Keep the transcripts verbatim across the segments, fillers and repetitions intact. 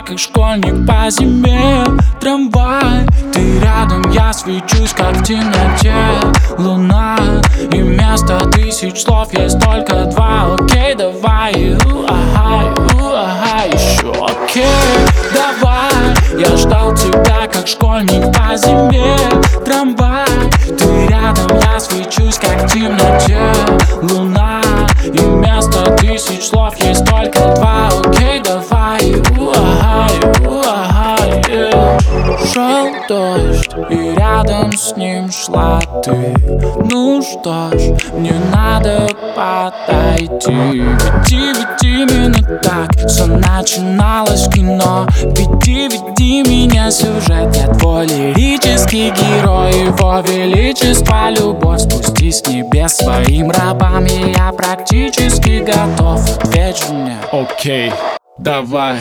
как школьник по зиме. Трамвай, ты рядом, я свечусь, как в темноте луна. И вместо тысяч слов есть только два. Окей, давай, у-ага, у-ага, еще окей, давай. Я ждал тебя, как школьник по зиме. Трамвай, ты рядом, я свечусь, как в темноте луна. И вместо тысяч слов есть только два. Окей, давай, у-ага, у-ага, yeah. Шел дождь, и рядом с ним шла ты. Ну что ж, мне надо подойти. Веди, веди именно так все начиналось в кино. Веди, веди меня сюжет. Я твой лирический герой. Его величество любовь. Спустись с небес своим рабам, и я практически готов. Ответь мне. Окей, давай.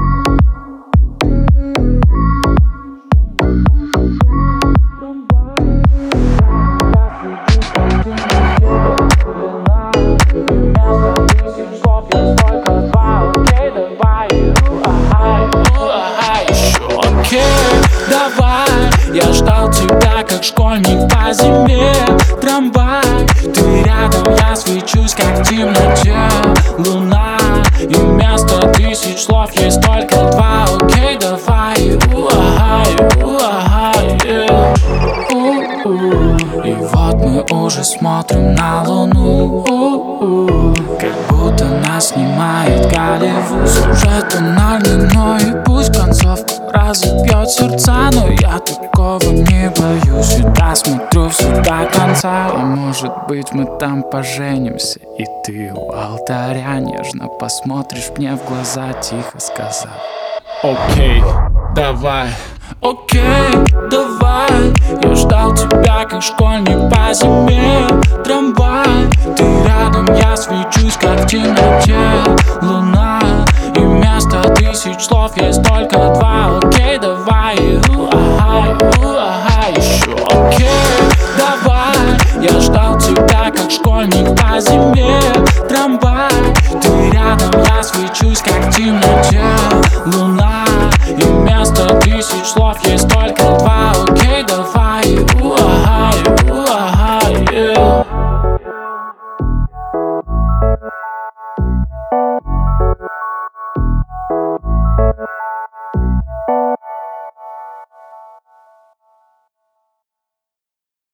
Я ждал тебя, как школьник по зиме. Трамвай, ты рядом, я свечусь, как в темноте луна. И вместо тысяч слов есть только два. Окей, давай, у-ага, у-ага, yeah. У-у. И вот мы уже смотрим на луну. У-у. Как будто нас снимает Голливуд. Сюжет тональный, но и пусть концовка разобьет сердца. Но я такого не боюсь, всегда смотрю все до конца. А может быть мы там поженимся, и ты у алтаря нежно посмотришь мне в глаза, тихо сказав: окей, давай. Окей, давай. Я ждал тебя, как школьник по зиме. Трамвай, ты рядом, я свечусь, как в темноте луна. И вместо тысяч слов есть только два. Окей, давай, у-ага, у-ага, еще окей, давай. Я ждал тебя, как школьник по зиме.